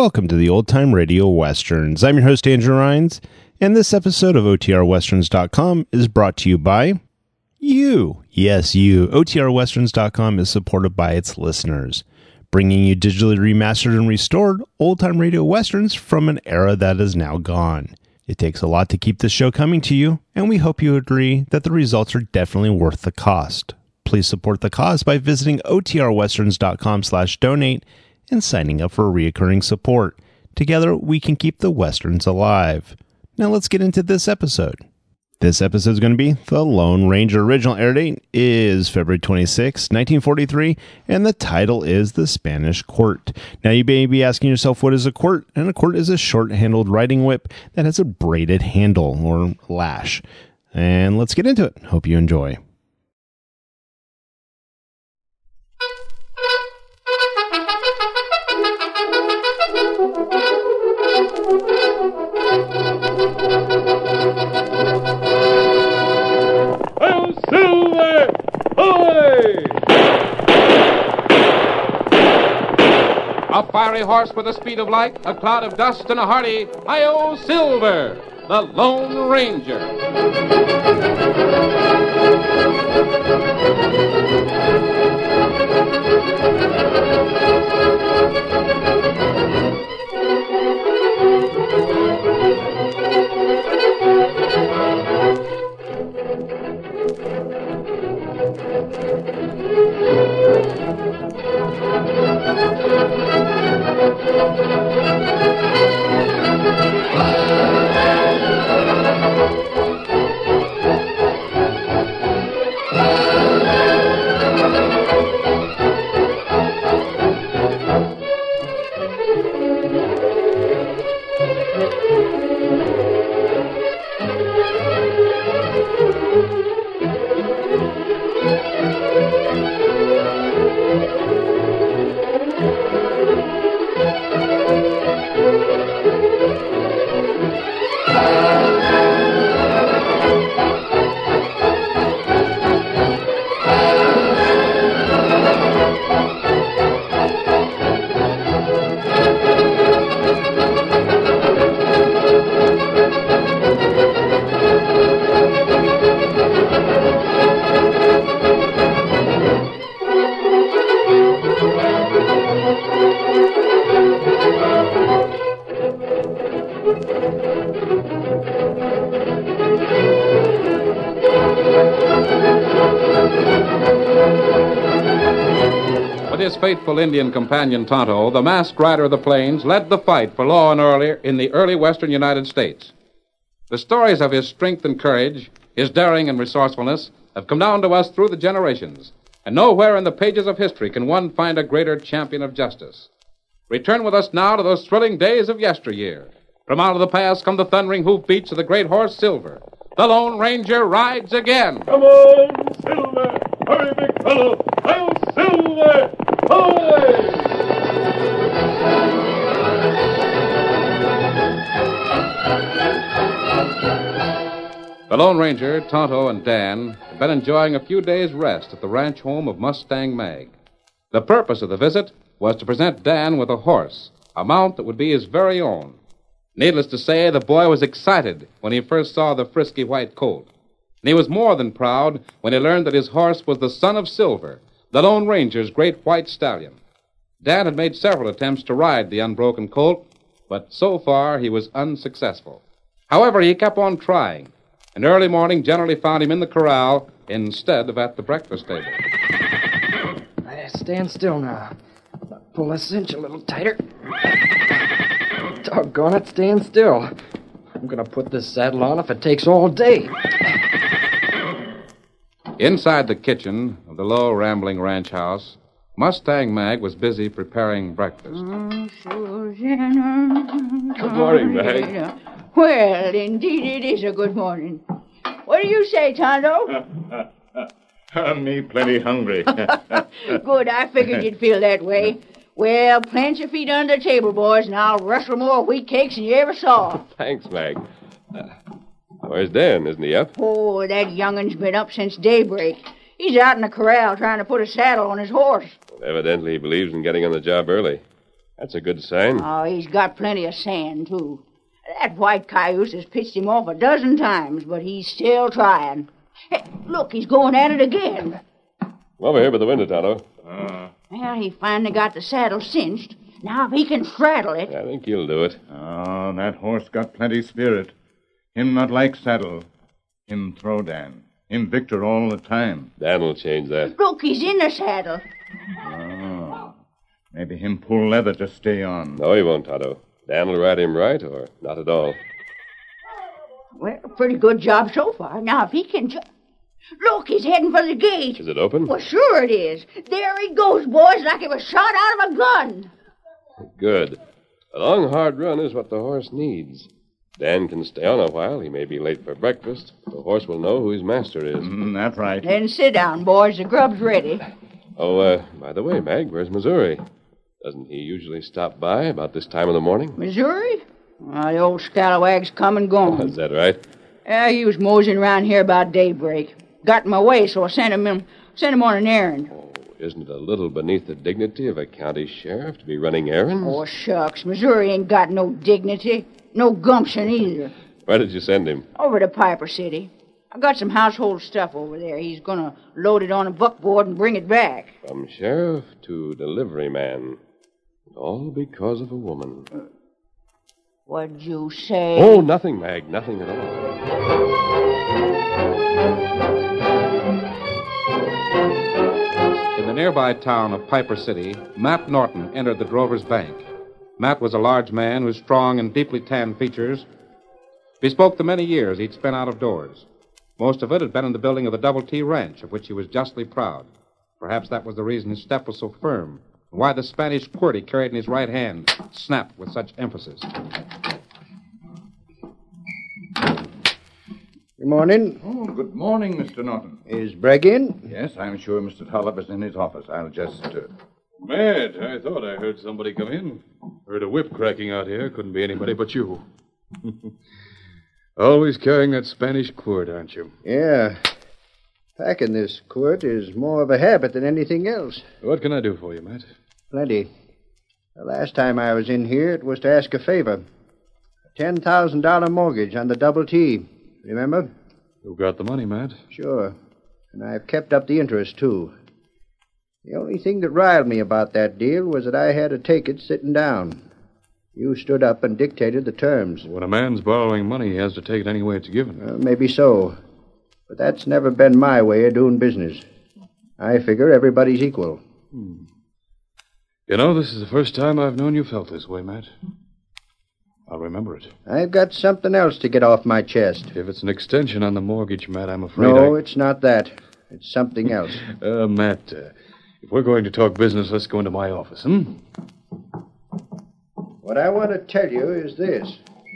welcome to the Old Time Radio Westerns. I'm your host, Andrew Rhynes, and this episode of OTRWesterns.com is brought to you by you. Yes, you. OTRWesterns.com is supported by its listeners, bringing you digitally remastered and restored old-time radio westerns from an era that is now gone. It takes a lot to keep this show coming to you, and we hope you agree that the results are definitely worth the cost. Please support the cause by visiting OTRWesterns.com/donate and signing up for reoccurring support. Together, we can keep the Westerns alive. Now let's get into this episode. This episode is going to be The Lone Ranger. Original air date is February 26, 1943, and the title is The Spanish Quirt. Now you may be asking yourself, what is a quirt? And a quirt is a short-handled riding whip that has a braided handle or lash. And let's get into it. Hope you enjoy. Silver! Ahoy! A fiery horse with the speed of light, a cloud of dust, and a hearty Hi-Yo Silver, the Lone Ranger. With his faithful Indian companion Tonto, the masked rider of the plains led the fight for law and order in the early western United States. The stories of his strength and courage, his daring and resourcefulness, have come down to us through the generations, and nowhere in the pages of history can one find a greater champion of justice. Return with us now to those thrilling days of yesteryear. From out of the past come the thundering hoofbeats of the great horse Silver. The Lone Ranger rides again. Come on, Silver! Hurry, big fellow! I'll Silver! Ahoy! The Lone Ranger, Tonto, and Dan had been enjoying a few days' rest at the ranch home of Mustang Mag. The purpose of the visit was to present Dan with a horse, a mount that would be his very own. Needless to say, the boy was excited when he first saw the frisky white colt. And he was more than proud when he learned that his horse was the son of Silver, the Lone Ranger's great white stallion. Dan had made several attempts to ride the unbroken colt, but so far he was unsuccessful. However, he kept on trying, and early morning generally found him in the corral instead of at the breakfast table. Stand still now. Pull the cinch a little tighter. Doggone it, stand still. I'm going to put this saddle on if it takes all day. Inside the kitchen of the low, rambling ranch house, Mustang Mag was busy preparing breakfast. Good morning, Mag. Well, indeed it is a good morning. What do you say, Tonto? Me plenty hungry. Good, I figured you'd feel that way. Well, plant your feet under the table, boys, and I'll rustle more wheat cakes than you ever saw. Thanks, Mag. Where's Dan? Isn't he up? Oh, that youngin's been up since daybreak. He's out in the corral trying to put a saddle on his horse. Well, evidently he believes in getting on the job early. That's a good sign. Oh, he's got plenty of sand, too. That white cayuse has pitched him off a dozen times, but he's still trying. Hey, look, he's going at it again. Over here by the window, Tonto. Well, he finally got the saddle cinched. Now, if he can straddle it... I think he'll do it. Oh, that horse got plenty spirit. Him not like saddle. Him throw Dan. Him victor all the time. Dan'll change that. Look, he's in the saddle. Oh. Maybe him pull leather to stay on. No, he won't, Tonto. Dan'll ride him right or not at all. Well, pretty good job so far. Now, if he can... Look, he's heading for the gate. Is it open? Well, sure it is. There he goes, boys, like he was shot out of a gun. Good. A long, hard run is what the horse needs. Dan can stay on a while. He may be late for breakfast. The horse will know who his master is. That's right. Then sit down, boys. The grub's ready. Oh, by the way, Mag, where's Missouri? Doesn't he usually stop by about this time of the morning? Missouri? Well, the old scalawag's come and gone. Is that right? He was moseying around here about daybreak. Got in my way, so I sent him on an errand. Oh, isn't it a little beneath the dignity of a county sheriff to be running errands? Oh, shucks. Missouri ain't got no dignity. No gumption either. Where did you send him? Over to Piper City. I got some household stuff over there. He's gonna load it on a buckboard and bring it back. From sheriff to delivery man. All because of a woman. What'd you say? Oh, nothing, Mag. Nothing at all. In the nearby town of Piper City, Matt Norton entered the drover's bank. Matt was a large man whose strong and deeply tanned features bespoke the many years he'd spent out of doors. Most of it had been in the building of the Double T Ranch, of which he was justly proud. Perhaps that was the reason his step was so firm, and why the Spanish quirt he carried in his right hand snapped with such emphasis. Good morning. Oh, good morning, Mr. Norton. Is Bragg in? Yes, I'm sure Mr. Tolliver's in his office. I'll just... Matt, I thought I heard somebody come in. Heard a whip cracking out here. Couldn't be anybody but you. Always carrying that Spanish quirt, aren't you? Yeah. Packing this quirt is more of a habit than anything else. What can I do for you, Matt? Plenty. The last time I was in here, it was to ask a favor. A $10,000 mortgage on the Double T. Remember? You got the money, Matt. Sure. And I've kept up the interest, too. The only thing that riled me about that deal was that I had to take it sitting down. You stood up and dictated the terms. When a man's borrowing money, he has to take it any way it's given. Maybe so. But that's never been my way of doing business. I figure everybody's equal. You know, this is the first time I've known you felt this way, Matt. I'll remember it. I've got something else to get off my chest. If it's an extension on the mortgage, Matt, I'm afraid No, it's not that. It's something else. Matt, if we're going to talk business, let's go into my office, What I want to tell you is this.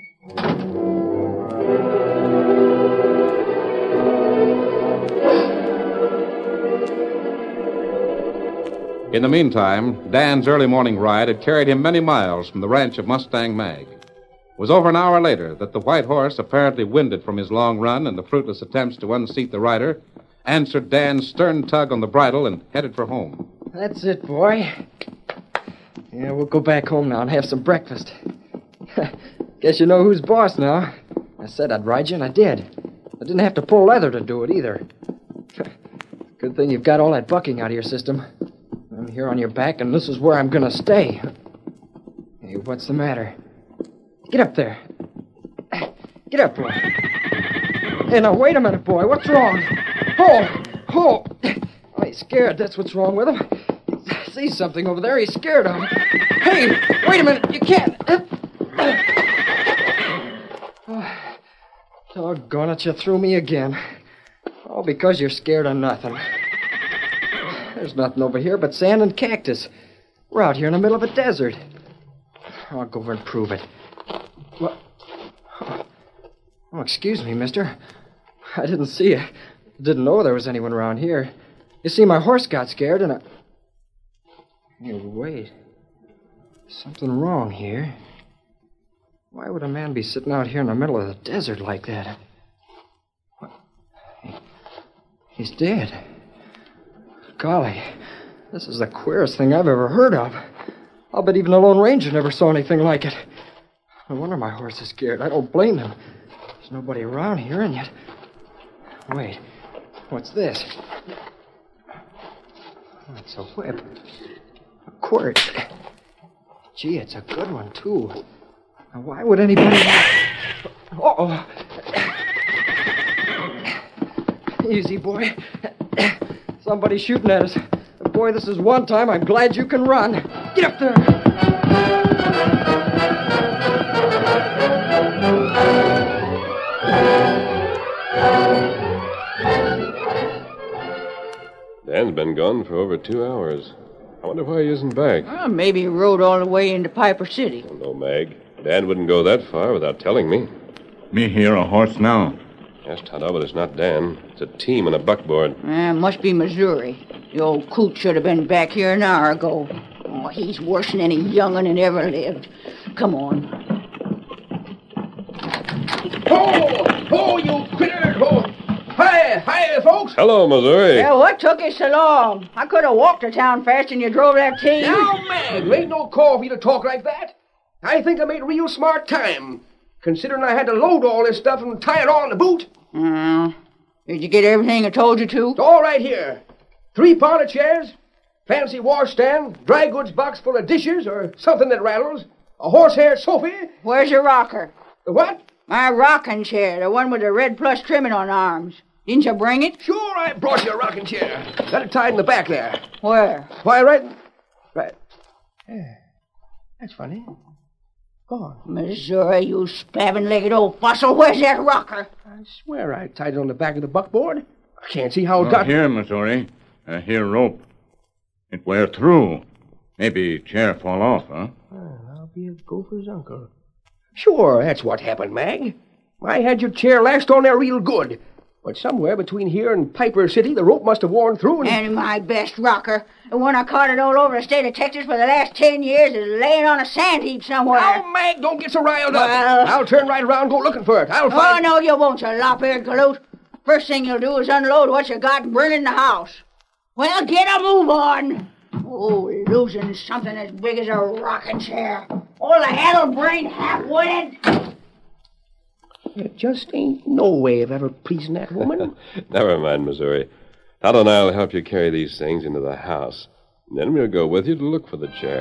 In the meantime, Dan's early morning ride had carried him many miles from the ranch of Mustang Mag. It was over an hour later that the white horse, apparently winded from his long run and the fruitless attempts to unseat the rider, answered Dan's stern tug on the bridle and headed for home. That's it, boy. Yeah, we'll go back home now and have some breakfast. Guess you know who's boss now. I said I'd ride you, and I did. I didn't have to pull leather to do it, either. Good thing you've got all that bucking out of your system. I'm here on your back, and this is where I'm gonna stay. Hey, what's the matter? Get up there. Get up, boy. Hey, now, wait a minute, boy. What's wrong? Oh, he's scared. That's what's wrong with him. He sees something over there. He's scared of him. Hey, wait a minute. You can't. Doggone it, you threw me again. All because you're scared of nothing. There's nothing over here but sand and cactus. We're out here in the middle of a desert. I'll go over and prove it. What? Oh, excuse me, mister. I didn't see you. Didn't know there was anyone around here. You see, my horse got scared and I... Hey, wait. Something wrong here. Why would a man be sitting out here in the middle of the desert like that? What? He's dead. Golly, this is the queerest thing I've ever heard of. I'll bet even the Lone Ranger never saw anything like it. No wonder my horse is scared. I don't blame him. There's nobody around here, and yet... Wait, what's this? Oh, it's a whip. A quirt. Gee, it's a good one, too. Now, why would anybody... Uh-oh. Easy, boy. Somebody's shooting at us. Boy, this is one time I'm glad you can run. Get up there! Dan's been gone for over 2 hours. I wonder why he isn't back. Well, maybe he rode all the way into Piper City. Oh, no, Mag. Dan wouldn't go that far without telling me. Me hear a horse now. Yes, Tonto, but it's not Dan. It's a team on a buckboard. Must be Missouri. The old coot should have been back here an hour ago. Oh, he's worse than any young'un that ever lived. Come on. Oh, you critter! Oh. Hi, folks! Hello, Missouri. Yeah, what took you so long? I could have walked to town fast and you drove that team. Now, man, there ain't no call for you to talk like that. I think I made real smart time, considering I had to load all this stuff and tie it on the boot. Did you get everything I told you to? It's all right here. 3 parlor chairs, fancy washstand, dry goods box full of dishes or something that rattles, a horsehair sofa. Where's your rocker? The what? My rocking chair, the one with the red plush trimming on the arms. Didn't you bring it? Sure, I brought you a rocking chair. Got it tied in the back there. Where? Why, right. Yeah, that's funny. Gone. Missouri, you spabbing-legged old fossil. Where's that rocker? I swear I tied it on the back of the buckboard. I can't see how it got... Here, Missouri. Here, rope. It wear through. Maybe chair fall off, huh? I'll be a gopher's uncle. Sure, that's what happened, Mag. I had your chair lashed on there real good. But somewhere between here and Piper City, the rope must have worn through and my best rocker, the one I carted all over the state of Texas for the last 10 years, is laying on a sand heap somewhere. Oh, Mag, don't get so riled up. I'll turn right around and go looking for it. I'll find... Oh, no, you won't, you lop-eared galoot. First thing you'll do is unload what you got and bring it in the house. Well, get a move on. Oh, losing something as big as a rocking chair. All the haddle-brained half-witted... There just ain't no way of ever pleasing that woman. Never mind, Missouri. Tonto and I'll help you carry these things into the house. And then we'll go with you to look for the chair.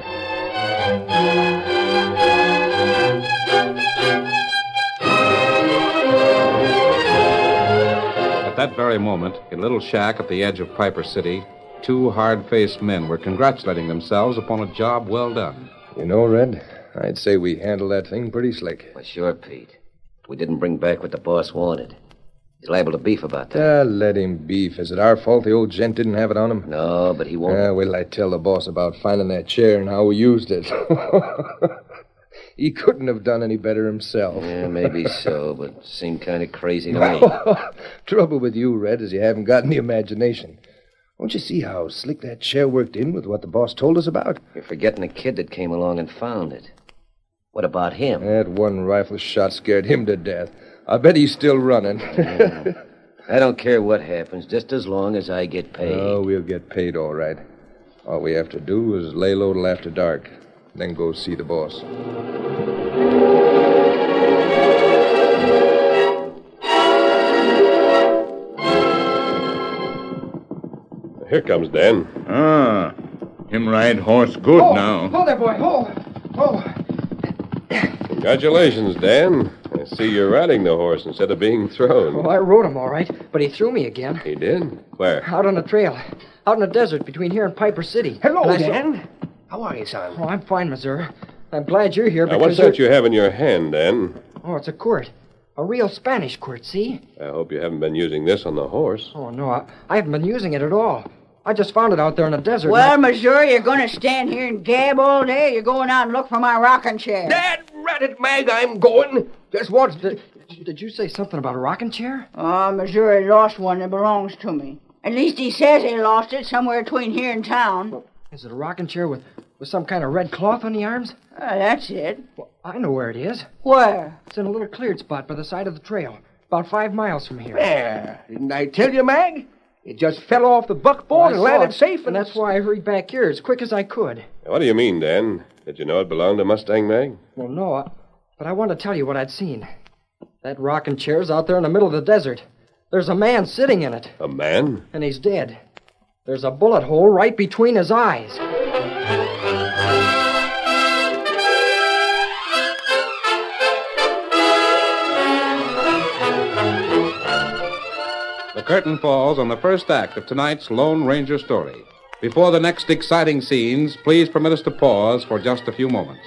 At that very moment, in a little shack at the edge of Piper City, 2 hard-faced men were congratulating themselves upon a job well done. You know, Red, I'd say we handled that thing pretty slick. Well, sure, Pete. We didn't bring back what the boss wanted. He's liable to beef about that. Let him beef. Is it our fault the old gent didn't have it on him? No, but he won't. Wait till I tell the boss about finding that chair and how we used it. He couldn't have done any better himself. Yeah, maybe so, but seemed kind of crazy to me. Trouble with you, Red, is you haven't got any imagination. Won't you see how slick that chair worked in with what the boss told us about? You're forgetting the kid that came along and found it. What about him? That one rifle shot scared him to death. I bet he's still running. I don't care what happens, just as long as I get paid. Oh, we'll get paid all right. All we have to do is lay low till after dark, then go see the boss. Here comes Dan. Him ride horse good now. Hold there, boy. Hold. Congratulations, Dan. I see you're riding the horse instead of being thrown. Oh, I rode him all right, but he threw me again. He did? Where? Out on the trail. Out in the desert between here and Piper City. Hello, Dan. How are you, son? Oh, I'm fine, Missouri. I'm glad you're here Now, because... what's that you have in your hand, Dan? Oh, it's a quirt. A real Spanish quirt, see? I hope you haven't been using this on the horse. Oh, no, I haven't been using it at all. I just found it out there in the desert. Well, Missouri, you're going to stand here and gab all day? You're going out and look for my rocking chair? Dad, rat it, Mag, I'm going. Just want to... Did you say something about a rocking chair? Oh, Missouri lost one that belongs to me. At least he says he lost it somewhere between here and town. Well, is it a rocking chair with some kind of red cloth on the arms? That's it. Well, I know where it is. Where? It's in a little cleared spot by the side of the trail, about 5 miles from here. There. Didn't I tell you, Mag? It just fell off the buckboard and landed safe. And that's why I hurried back here as quick as I could. Now, what do you mean, Dan? Did you know it belonged to Mustang Mag? Well, no, but I want to tell you what I'd seen. That rocking chair's out there in the middle of the desert. There's a man sitting in it. A man? And he's dead. There's a bullet hole right between his eyes. The curtain falls on the first act of tonight's Lone Ranger story. Before the next exciting scenes, please permit us to pause for just a few moments.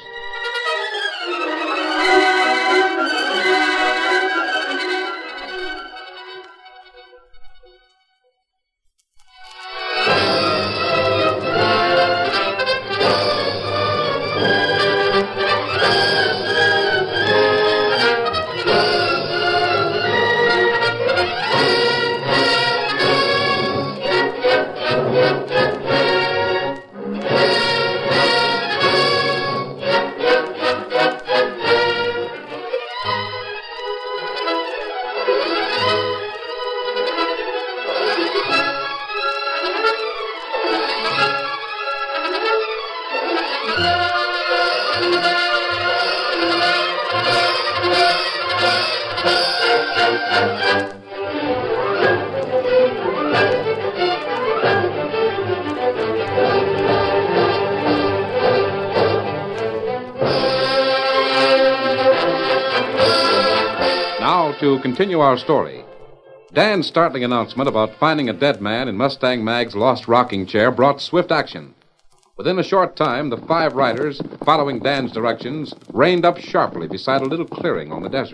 To continue our story, Dan's startling announcement about finding a dead man in Mustang Mag's lost rocking chair brought swift action. Within a short time, the 5 riders, following Dan's directions, reined up sharply beside a little clearing on the desert.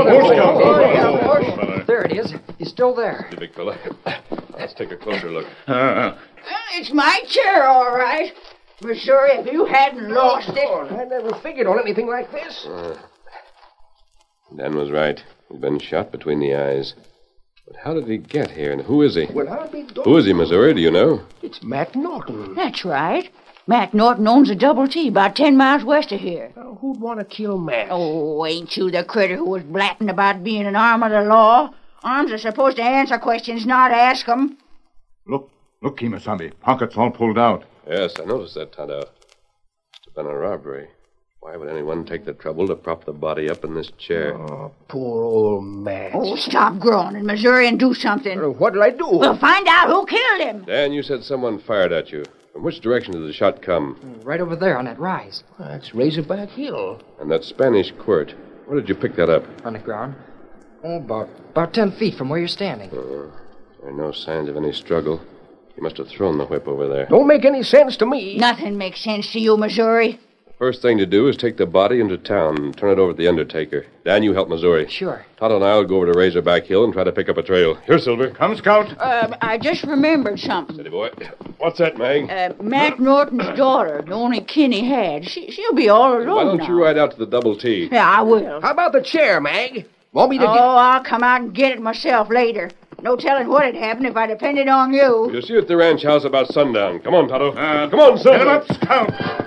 There it is. He's still there. You big fella. Let's take a closer look. It's my chair, all right. Missouri, if you hadn't lost it... I never figured on anything like this. Dan was right. He'd been shot between the eyes. But how did he get here, and who is he? Well, I'll be darned. Who is he, Missouri? Do you know? It's Matt Norton. That's right. Matt Norton owns a Double T about 10 miles west of here. Now, who'd want to kill Matt? Oh, ain't you the critter who was blatting about being an arm of the law? Arms are supposed to answer questions, not ask them. Look, Kimasabi. Pockets all pulled out. Yes, I noticed that, Tonto. Must have been a robbery. Why would anyone take the trouble to prop the body up in this chair? Oh, poor old Matt. Oh, stop groaning, Missouri, and do something. What did I do? We'll find out who killed him. Dan, you said someone fired at you. From which direction did the shot come? Right over there on that rise. That's Razorback Hill. And that Spanish quirt. Where did you pick that up? On the ground. Oh, about 10 feet from where you're standing. There are no signs of any struggle. He must have thrown the whip over there. Don't make any sense to me. Nothing makes sense to you, Missouri. First thing to do is take the body into town and turn it over to the undertaker. Dan, you help Missouri. Sure. Tonto and I'll go over to Razorback Hill and try to pick up a trail. Here, Silver. Come, Scout. I just remembered something. Steady, boy. What's that, Mag? Matt Norton's daughter, the only kin he had, she'll be all alone Why don't now. you ride out to the Double T? Yeah, I will. How about the chair, Mag? Want me to Oh, I'll come out and get it myself later. No telling what'd happen if I depended on you. You'll see you at the ranch house about sundown. Come on, Tonto. Come on, Silver. Get him up, Scout.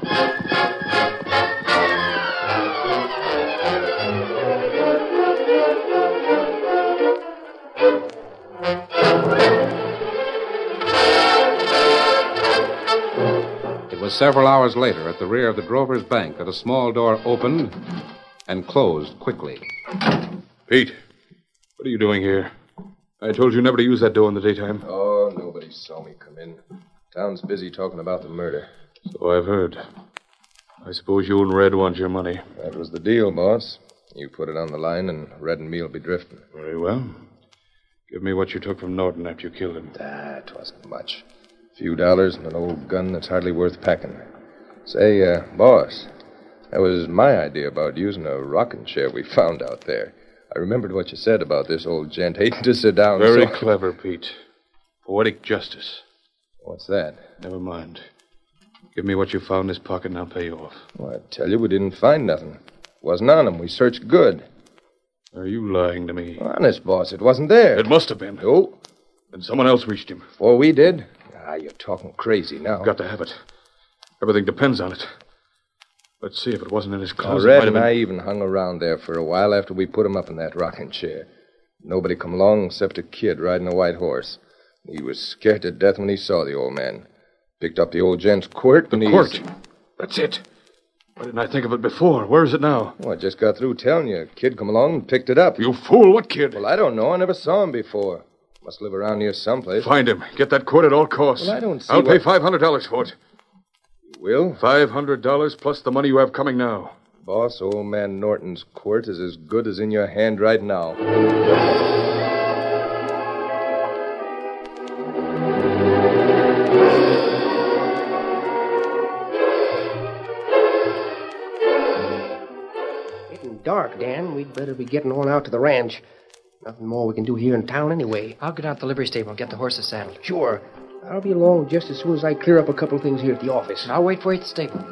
It was several hours later at the rear of the Drover's Bank that a small door opened and closed quickly. Pete, what are you doing here? I told you never to use that door in the daytime. Oh, nobody saw me come in. Town's busy talking about the murder. So I've heard. I suppose you and Red want your money. That was the deal, boss. You put it on the line, and Red and me'll be drifting. Very well. Give me what you took from Norton after you killed him. That wasn't much. A few dollars and an old gun that's hardly worth packing. Say, boss, that was my idea about using a rocking chair we found out there. I remembered what you said about this old gent hating to sit down. Very clever, Pete. Poetic justice. What's that? Never mind. Give me what you found in his pocket and I'll pay you off. Well, I tell you, we didn't find nothing. Wasn't on him. We searched good. Are you lying to me? Honest, boss, it wasn't there. It must have been. Oh. Then someone else reached him. Before we did? Ah, you're talking crazy now. I've got to have it. Everything depends on it. Let's see if it wasn't in his closet. Red and I even hung around there for a while after we put him up in that rocking chair. Nobody come along except a kid riding a white horse. He was scared to death when he saw the old man. Picked up the old gent's quirt. The quirt? That's it. Why didn't I think of it before? Where is it now? Well, I just got through telling you. A kid come along and picked it up. You fool. What kid? Well, I don't know. I never saw him before. Must live around here someplace. Find him. Get that quirt at all costs. Well, I don't see I'll pay what... $500 for it. You will? $500 plus the money you have coming now. Boss, old man Norton's quirt is as good as in your hand right now. Getting dark, Dan. We'd better be getting on out to the ranch. Nothing more we can do here in town anyway. I'll get out the livery stable and get the horses saddled. Sure. I'll be along just as soon as I clear up a couple of things here at the office. I'll wait for you at the stable.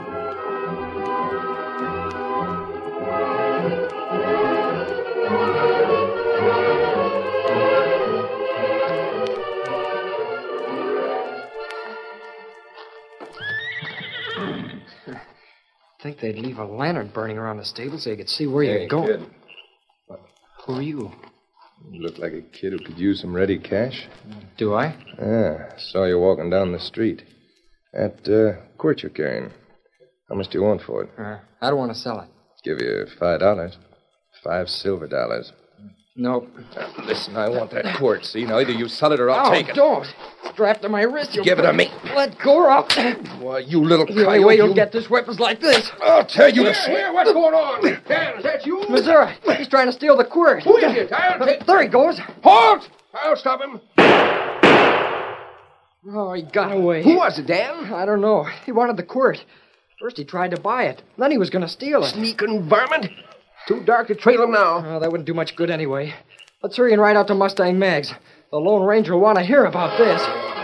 I think they'd leave a lantern burning around the stable so you could see where you're going. Kid. Who are you? You look like a kid who could use some ready cash. Do I? Ah, saw you walking down the street. That quirt you're carrying. How much do you want for it? I don't want to sell it. Give you $5. $5 silver dollars. Nope. Listen, I want that quirt, see? Now, either you sell it or I'll take it. Don't. Strapped to my wrist. Give it to me. Let go or I'll... Why, you little The only coyote, way you'll get this weapons like this. I'll tell you to... Here, what's going on? Dan, is that you? Missouri, he's trying to steal the quirt. Who is it? I'll take... There he goes. Halt! I'll stop him. Oh, he got away. Who was it, Dan? I don't know. He wanted the quirt. First he tried to buy it. Then he was going to steal it. Sneaking varmint. Too dark to trail him now. Oh, that wouldn't do much good anyway. Let's hurry and ride out to Mustang Mag's. The Lone Ranger will want to hear about this.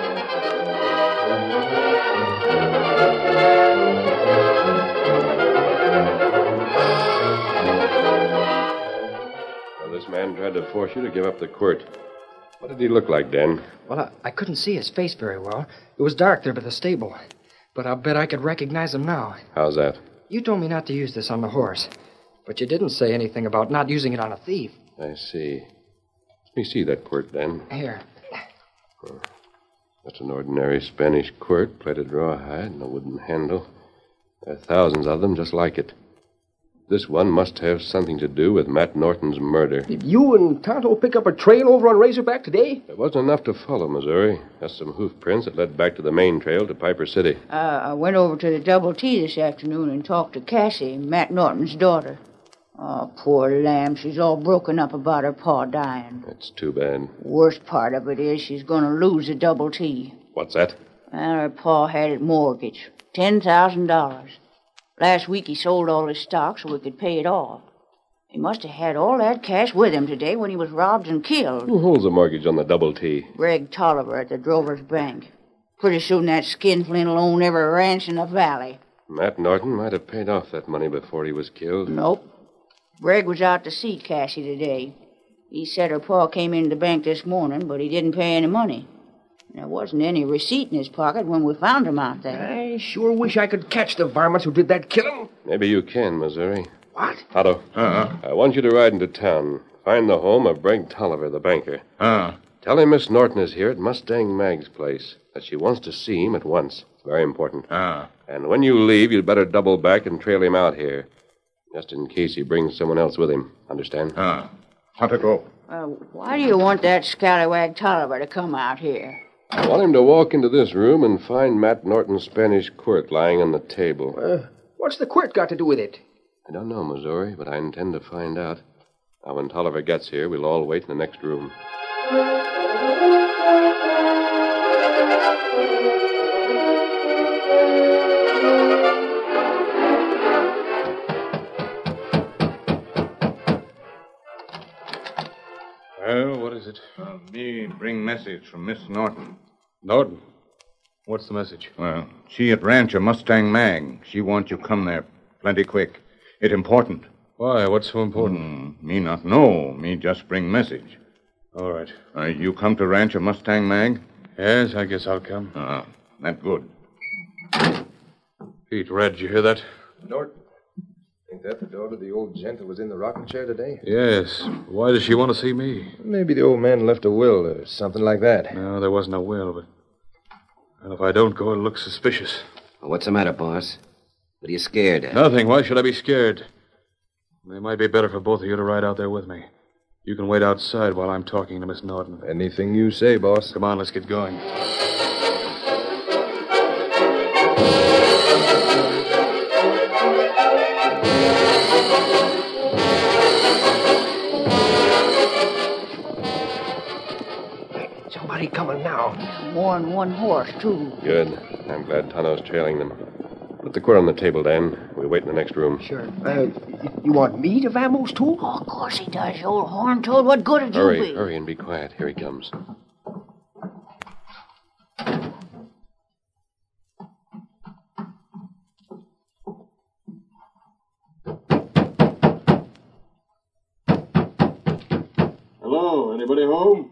Well, this man tried to force you to give up the quirt. What did he look like, Dan? Well, I couldn't see his face very well. It was dark there by the stable. But I'll bet I could recognize him now. How's that? You told me not to use this on the horse. But you didn't say anything about not using it on a thief. I see. Let me see that quirt, Dan. Here. That's an ordinary Spanish quirt, plated rawhide and a wooden handle. There are thousands of them just like it. This one must have something to do with Matt Norton's murder. Did you and Tonto pick up a trail over on Razorback today? There wasn't enough to follow, Missouri. Just some hoof prints that led back to the main trail to Piper City. I went over to the Double T this afternoon and talked to Cassie, Matt Norton's daughter. Oh, poor lamb. She's all broken up about her pa dying. That's too bad. Worst part of it is she's going to lose the Double T. What's that? Well, her pa had it mortgaged. $10,000. Last week he sold all his stock so we could pay it off. He must have had all that cash with him today when he was robbed and killed. Who holds the mortgage on the Double T? Greg Tolliver at the Drover's Bank. Pretty soon that skinflint will own every ranch in the valley. Matt Norton might have paid off that money before he was killed. Nope. Greg was out to see Cassie today. He said her pa came into the bank this morning, but he didn't pay any money. There wasn't any receipt in his pocket when we found him out there. I sure wish I could catch the varmints who did that killing. Maybe you can, Missouri. What? Otto. I want you to ride into town. Find the home of Greg Tolliver, the banker. Tell him Miss Norton is here at Mustang Mag's place, that she wants to see him at once. It's very important. And when you leave, you'd better double back and trail him out here. Just in case he brings someone else with him. Understand? How to go? Why do you want that scallywag Tolliver to come out here? I want him to walk into this room and find Matt Norton's Spanish quirt lying on the table. What's the quirt got to do with it? I don't know, Missouri, but I intend to find out. Now, when Tolliver gets here, we'll all wait in the next room. Well, what is it? Me bring message from Miss Norton. Norton? What's the message? Well, she at Rancher Mustang Mag. She want you come there plenty quick. It important. Why? What's so important? Me not know. Me just bring message. All right. You come to Rancher Mustang Mag? Yes, I guess I'll come. That good. Pete, Red, did you hear that? Norton. Ain't that the daughter of the old gent who was in the rocking chair today? Yes. Why does she want to see me? Maybe the old man left a will or something like that. No, there wasn't a will, but... Well, if I don't go, it'll look suspicious. Well, what's the matter, boss? What are you scared of? Nothing. Why should I be scared? It might be better for both of you to ride out there with me. You can wait outside while I'm talking to Miss Norton. Anything you say, boss. Come on, let's get going. Somebody coming now. More than one horse, too. Good. I'm glad Tonto's trailing them. Put the quirt on the table, Dan. We'll wait in the next room. Sure. You want me to vamoose, too? Oh, of course he does, you old horn toad. What good would you be? Hurry and be quiet. Here he comes. Hello, anybody home?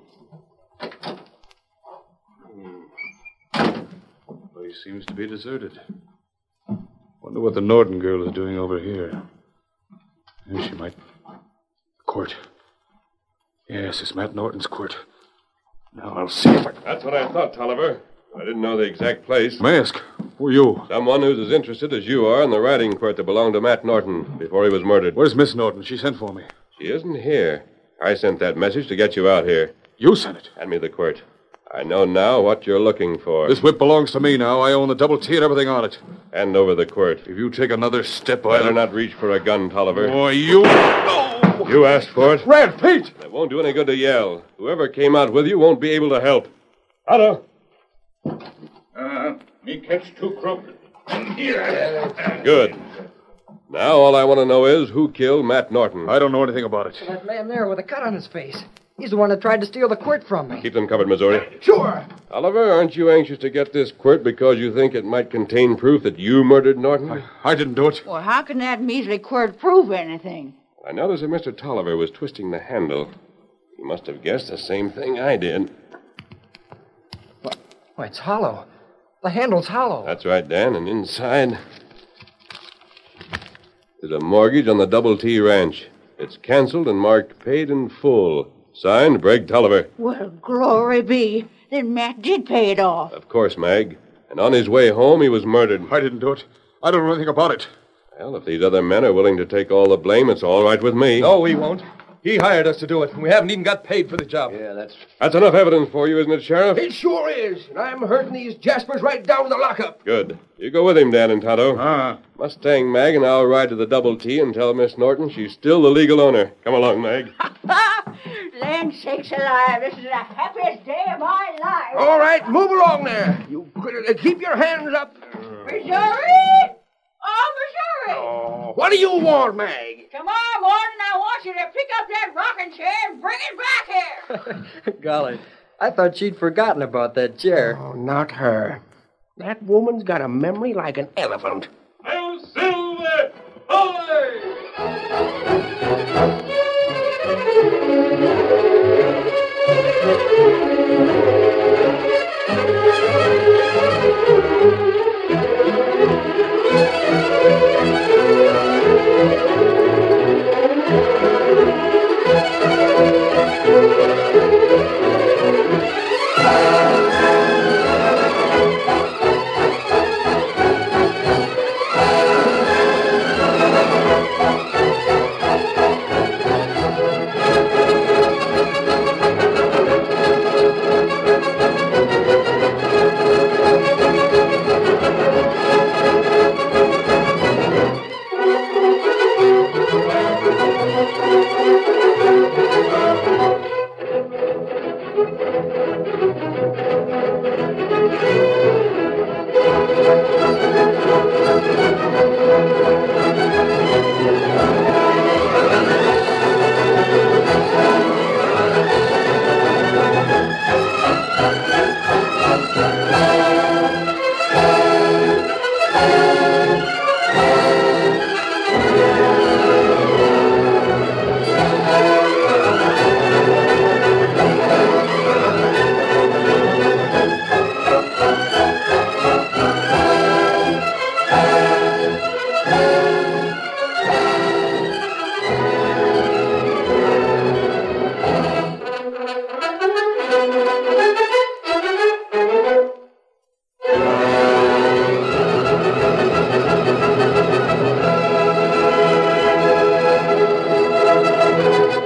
The place seems to be deserted. Wonder what the Norton girl is doing over here. She might... Quirt. Yes, it's Matt Norton's quirt. Now I'll see if I... That's what I thought, Tolliver. I didn't know the exact place. Mask, who are you? Someone who's as interested as you are in the riding quirt that belonged to Matt Norton before he was murdered. Where's Miss Norton? She sent for me. She isn't here. I sent that message to get you out here. You sent it? Hand me the quirt. I know now what you're looking for. This whip belongs to me now. I own the double T and everything on it. Hand over the quirt. If you take another step, Better not reach for a gun, Tolliver. Boy, you... Oh! You asked for it. Red, Pete! It won't do any good to yell. Whoever came out with you won't be able to help. Otto! Me catch two crook. Good. Now all I want to know is who killed Matt Norton. I don't know anything about it. That man there with a cut on his face. He's the one that tried to steal the quirt from me. Keep them covered, Missouri. Sure. Oliver, aren't you anxious to get this quirt because you think it might contain proof that you murdered Norton? I didn't do it. Well, how can that measly quirt prove anything? I noticed that Mr. Tolliver was twisting the handle. He must have guessed the same thing I did. Why, it's hollow. The handle's hollow. That's right, Dan, and inside... there's a mortgage on the Double T Ranch. It's canceled and marked paid in full. Signed, Breg Tolliver. Well, glory be. Then Matt did pay it off. Of course, Mag. And on his way home, he was murdered. I didn't do it. I don't know anything about it. Well, if these other men are willing to take all the blame, it's all right with me. No, we won't. He hired us to do it, and we haven't even got paid for the job. Yeah, That's enough evidence for you, isn't it, Sheriff? It sure is. And I'm herding these Jaspers right down to the lockup. Good. You go with him, Dan and Tonto. Mustang Mag and I'll ride to the Double T and tell Miss Norton she's still the legal owner. Come along, Mag. Land sakes alive, this is the happiest day of my life. All right, move along there. You critter, keep your hands up. Missouri! Oh, Missouri! Oh, what do you want, Mag? Tomorrow morning, I want you to pick up that rocking chair and bring it back here. Golly, I thought she'd forgotten about that chair. Oh, not her. That woman's got a memory like an elephant. I'll Silver! Away!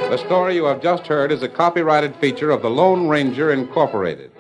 The story you have just heard is a copyrighted feature of the Lone Ranger Incorporated.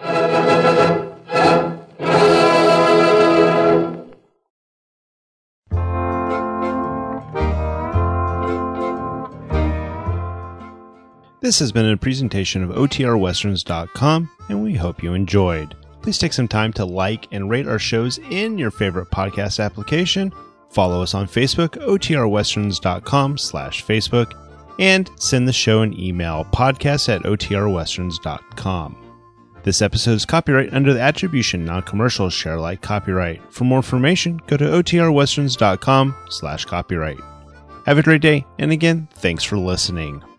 This has been a presentation of OTRWesterns.com, and we hope you enjoyed. Please take some time to like and rate our shows in your favorite podcast application. Follow us on Facebook, OTRWesterns.com/Facebook, and send the show an email, podcast@OTRWesterns.com. This episode is copyright under the Attribution Non-Commercial Share Alike copyright. For more information, go to OTRWesterns.com/copyright. Have a great day, and again, thanks for listening.